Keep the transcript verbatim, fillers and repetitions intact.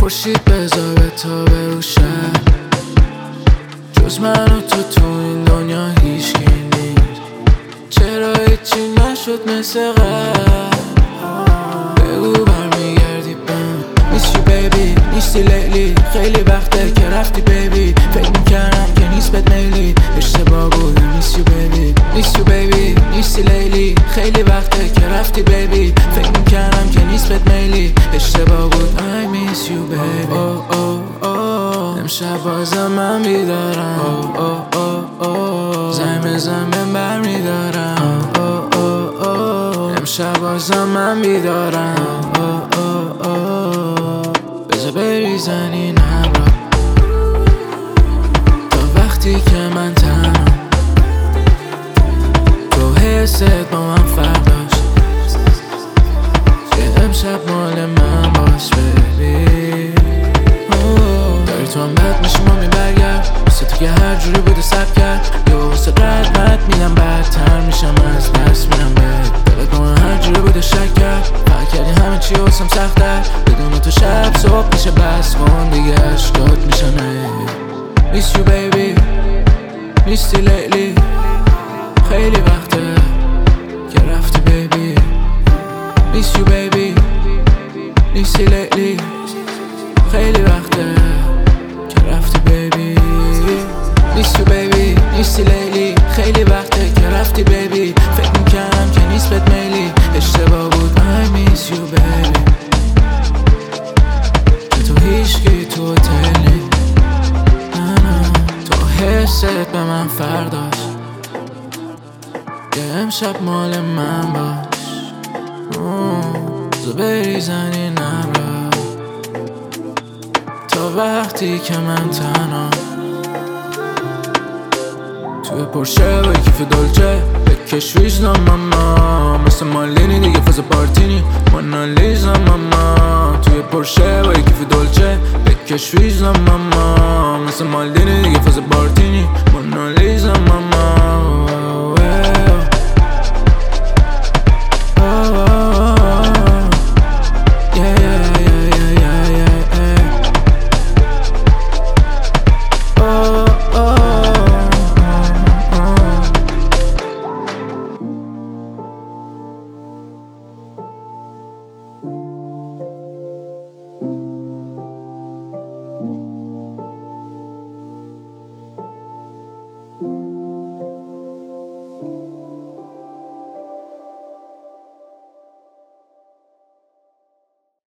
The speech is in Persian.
خورشید بذار به تا به رو شهر، جز من و تو تو این دنیا هیچکی نیست. چرا هیچی نشد مثل قبل؟ بگو برمیگردی به من. Miss you baby نیستی لیلی، خیلی وقته که رفتی بیبی. فکر میکردم که نیست بهت میلی، اشتباه بود. Miss you baby Miss you baby نیستی لیلی، خیلی وقته که رفتی بیبی. فکر میکردم که نیست بهت میلی، اشتباه بود. I miss you baby. oh oh oh امشب بازم من بیدارم. oh oh oh oh زنگ بزن من برمیدارم. oh oh oh امشب بازم من بیدارم. oh oh oh بذار بریزن این ابرا تا وقتی که من تنها. تو حست با من فرق داشت که امشب مال من باش ببین. داری تو هم بد میشی مامی برگرد، واسه تو که هر جوری بوده سب کرد. یا واسه قد مد میدم بدتر میشم از دست میرم بد. دلت با من هر جوری بوده شک کرد، فکر کردی همه چی واسم سخت‌تر. بدون تو شب صبح میشه بس کن دیگه اشکات میشن. Miss you baby نیستی لیلی، خیلی وقته که رفتی بیبی. Miss you baby نیستی لیلی، خیلی وقته که رفتی بیبی. Miss you baby نیستی لیلی، خیلی وقته که رفتی بیبی. فکر میکردم که نیست بهت میلی، اشتباه بود. I miss you baby که تو هیچکی تو هتلی. نه نه تو حست به من فرداش که امشب مال من باش. تو بریزن این ابرا تا وقتی که من تنها. توی پرشه و کیف دولچه بکش ویزنم ماما، مثل مالینی دیگه فاز پارتینی مونالیزا ماما. توی پرشه و کیف دولچه بکش ویزنم ماما، مثل مالینی دیگه فاز پارتینی مونالیزا ماما.